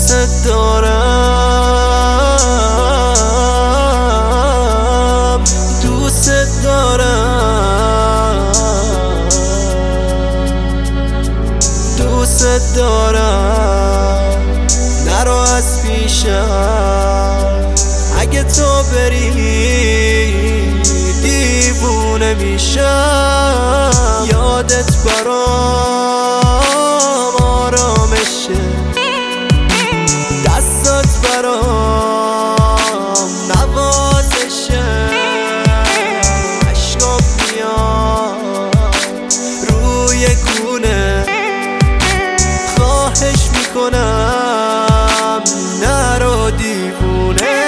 دوست دارم، دوست دارم، دوست دارم. نرو از پیشم، اگه تو بری دیوونه میشم. یادت برام آرامشه، دستات برام نوازشه. عشقام میاد روی گونه، خواهش میکنم نرو دیوونه.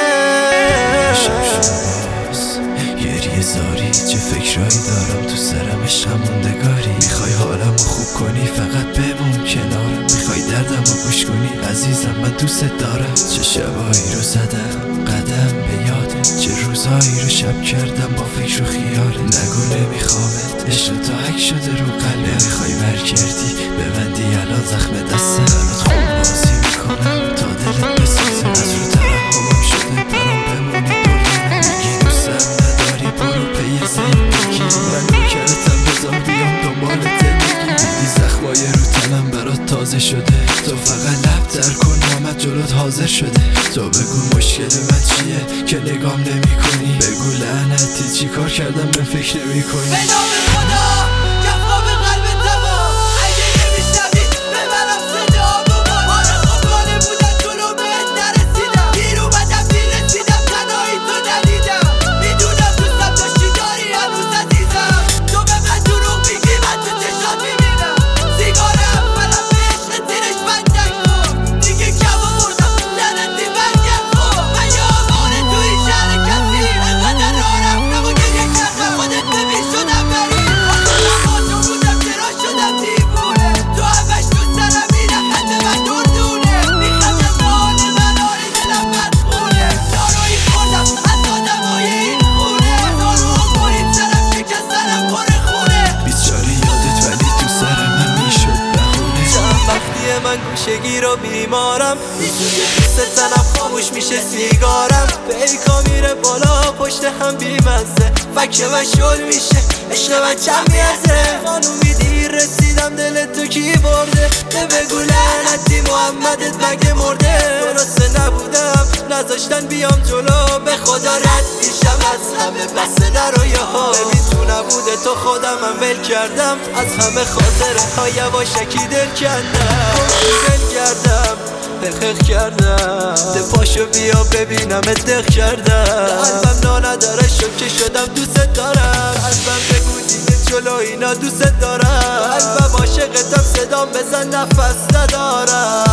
گریه زاری چه فکرایی دارم تو سرم، عشقم موندگاری. میخوای حالمو خوب کنی فقط بمون کنارم، میخوای دردمو گوش کنی عزیزم من دوست دارم. چه شبایی رو زدم قدم به یادت، چه روزایی رو شب کردم با فکر و خیالت. نگو نمیخوامت، عشق تو حک شده رو قلبه. میخوای برگردی ببندی الان زخم دستم، برات خون بازی میکنم تا دلت بسوزه. از رو ترحمم شده برام بمونی دورونه، میگی دوستم نداری برو پی زندگی. من نوکرتم بذار بیام دنبال زندگی. دیدی زخمای رو تنم برات تازه شده، تو فقط لب در کن محمد جلوت حاضر شده. تو بگو مشکل من چیه که نگام نمی کنی، بگو لعنتی چی کار کردم به فکر نمی کنی. به نام خدا جواب قلب تبا، اگه نمیشنوی ببرم صدا ببار. آره خوبانه بودن جلو بهت نرسیدم، دیر اومدم دیر رسیدم تنهایی تو ندیدم. میدونم دوستم داشتی داری هنوز عزیزم، تو به من دروغ میگی من تو چشات میبینم. سیگار اولم به عشق زیرش بندک خورد، دیگه کم آوردم لعنتی برگرد خورد. من یه آمانه توی شهر کسی انقدر راه رفتم و گریه کردم خودت ببین شدم بری. خودم با تو بودم چرا شدم دیوونه، تو همش تو سرم میره خط من دردونه. میخندم به حال من آره دلم بدخونه، دارویی خوردم از آدمای این خونه. داروها برید سرم شکست سرم پر خونه. بیچاره یادت ولی تو سر من میشد بهونه. چند وقتیه من گوشگیر و بیمارم، میسوزه دوست تنم خاموش میشه سیگارم. پیکا میره بالا پشت هم بیمزه، فکر من شل میشه عشق من چند میازه. خانومی دیر رسیدم دل تو کی برده، نه بگو لعنتی محمدت مگه مرده. درسته نبودم نذاشتن بیام جلو، به خدا رد میشم از همه بسته نرویه ها. ببین تو نبوده تو خودم من ول کردم، از همه خاطره ها یواشکی دل کندم. دل کردم دلخخ کردم، ده پاشو بیا ببینم دق کردم. قلبم نا نداره شوکه شدم دوست دارم. قلبم بگو دیگه جلو اینا دوست دارم. قلبم عاشقتم صدام بزن نفس ندارم،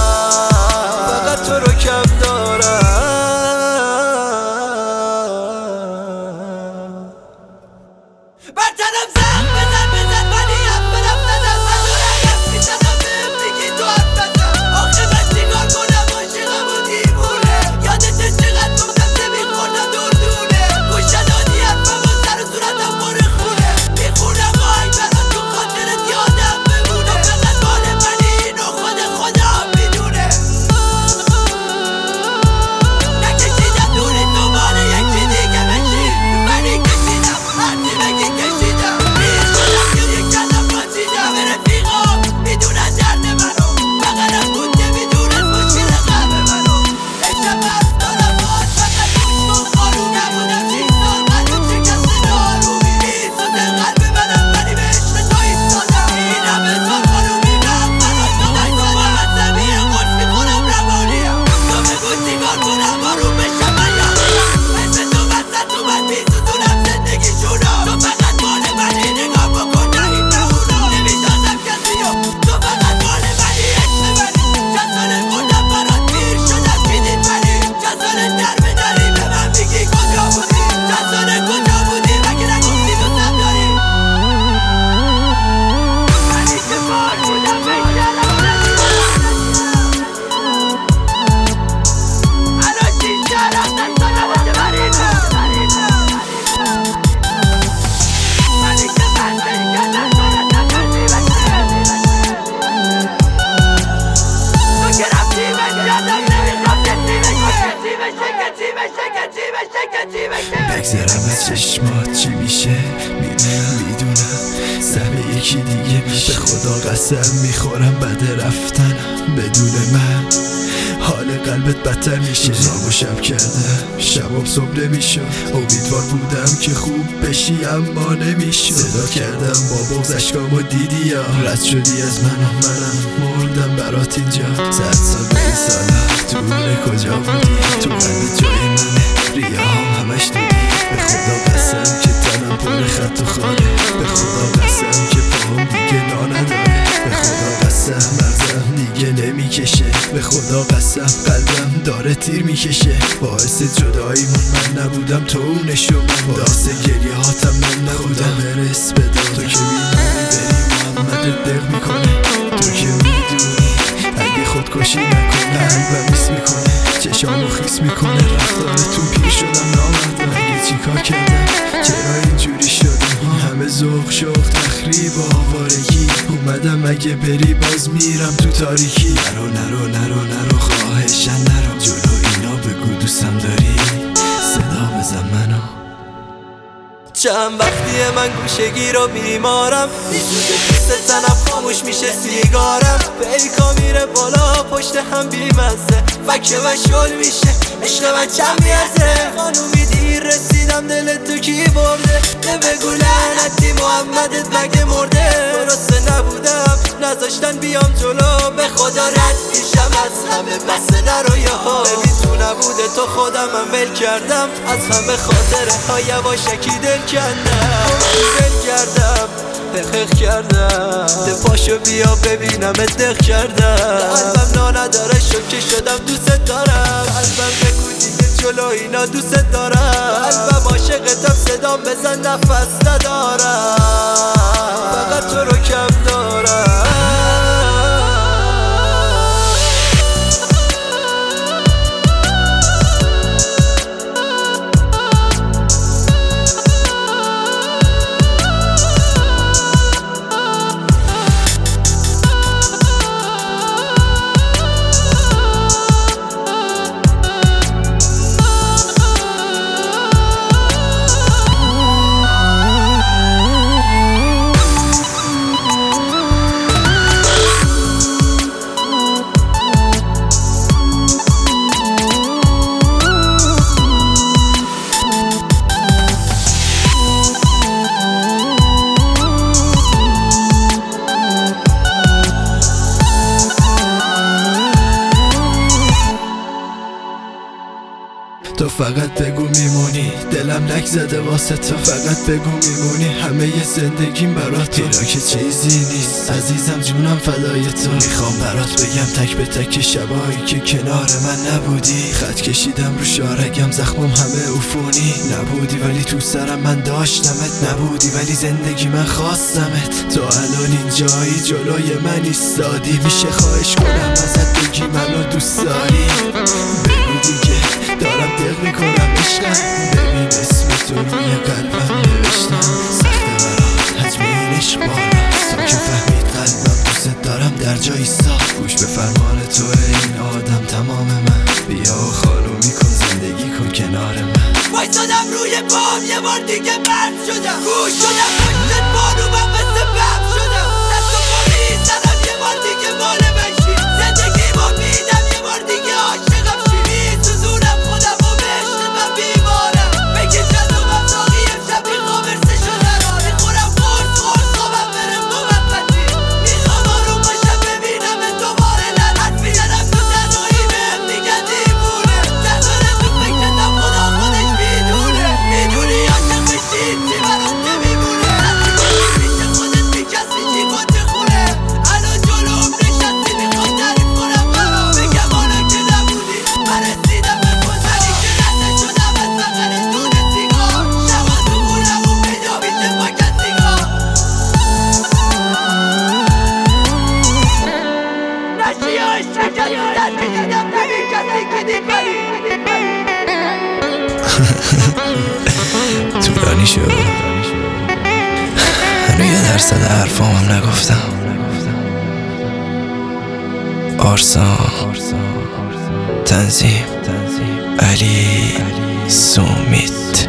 فقط تو رو کم دارم. بر تنم زخم بزن بزن ولی هم برم نزن. من دور عقب میزنم بهم میگی تو حرف بزن. آخه من چیکار کنم عاشقم و دیوونه، یادت چقدر گفتم نمیخوردم دردونه. گوش ندادی حرفم و سر و صورتم پر خونه. میخونم آهنگ برات تو خاطرت یادم بمونه. تو فقط مال منی اینو خود خدا میدونه. نگذرم از چشمات چی میشه میدونم سهم یکی دیگه میشه. به خدا قسم میخورم بعد رفتنم بدون من حال قلبت بدتر میشه. روزامو شب کردم شبام صبح نمیشد، امیدوار بودم که خوب بشی اما نمیشد. صدا کردم با بغض اشکامو دیدی یا رد شدی از منم مردم برات اینجا. 100 سال به این سالا دونه کجا بودی؟ تو قلب جای منه ریاهام همش دیدی. به خدا قسم که تنم پر خط و خاله، به خدا قسم که پاهم دیگه نا نداره، به خدا قسم مغزم دیگه نمیکشه، به خدا قسم قلبم داره تیر میکشه. باعث جداییمون من نبودم تو اونشو من، باعث گریه هاتم من نبودم برس بدم. تو که میدونی بری محمد دق میکنه، تو که میدونی اگه خودکشی نکنه قلبم میس میکنه، چشامو خیس میکنه. رفتارتون پیر شدم نامردم، اگه چیکار کردم چرا اینجوری شدم؟ همه ذوق شوق تخریب و آوارگی، اومدم اگه بری باز میرم تو تاریکی. نرو خواهشن نرو، جلو اینا بگو دوستم داری، صدا بزن منو. چند وقتیه من گوشگی رو بیمارم، میسوزه دوست تنم خاموش میشه سیگارم. پیکا میره بالا پشت هم بیمزه، فکر من شل میشه عشق من چند میرزه. خانومی دیر رسیدم دل تو کی برده؟ بگو لعنتی محمدت مگه مرده؟ درسته نبودم نذاشتن بیام جلو، به خدا رد میشم از همه بسه نرو یهو. ببین تو نبوده تو خودم من ول کردم، از همه خاطره ها یواشکی دل کندم. دل کردم دق کردم، ده پاشو بیا ببینم دق کردم. قلبم نا نداره شوکه شدم دوست دارم، قلبم بگو دیگه جلو اینا دوست دارم. قلبم عاشقتم صدام بزن نفس ندارم، فقط تو رو کم دارم. تو فقط بگو میمونی، دلم لک زده واسه تو. فقط بگو میمونی، همه ی زندگیم برات تو. اینا که چیزی نیست عزیزم جونم فدای تو. میخوام برات بگم تک به تک شبایی که کنار من نبودی. خط کشیدم رو شارگم زخمم همه عفونی. نبودی ولی تو سرم من داشتمت، نبودی ولی زندگی من خواستمت. تو الان اینجایی جلوی من ایستادی، میشه خواهش کنم ازت بگی منو دوست داری؟ بگو دیگه دارم دق میکنم عشقم، ببین اسم تو روی قلبم نوشتم. سخته برات حجم این عشق بالاست، تا که فهمید قلبم دوست دارم در جا ایستاد. گوش به فرمان تو این آدم تمام من، بیا و خانومی کن زندگی کن کنار من. وایسادم روی پام یه بار دیگه برد شدم، گوش شدم پشتت بانومم مثل بب شدم. دست و پایی زدم یه بار دیگه مال بشی، زندگی ما میدم یه بار دیگه عاشقم شی. میسوزونم خودم و به عشق من بیمارم، بگی جلومم ساقی امشب میخوام ارسه شدن. میخورم قرص خوابم بره موقتی، میخوام آروم باشم ببینم دوباره. لعنت میزنم تو تنهایی بهم میگن دیوونه، تنهاره تو فکرتم خدا خودش میدونه. میدونی عاشق بشی چی برات نمیمونه، میشه خودت میکسی چی کنچه خونه. الان جلوم نشستی میخوای تعریف کنم برام، بگم حالا که نبودی من رسیدم به گذری که نسل شدم از بغل دون سیگار. شبا تو خونمون پیدا میشه با کسیگار، نشی یا عشق کسی دست میدیدم نمی کسی که دیگری. طولانی شد، هنو 1% حرفامم نگفتم. آرسا تنظیم علی سومیت.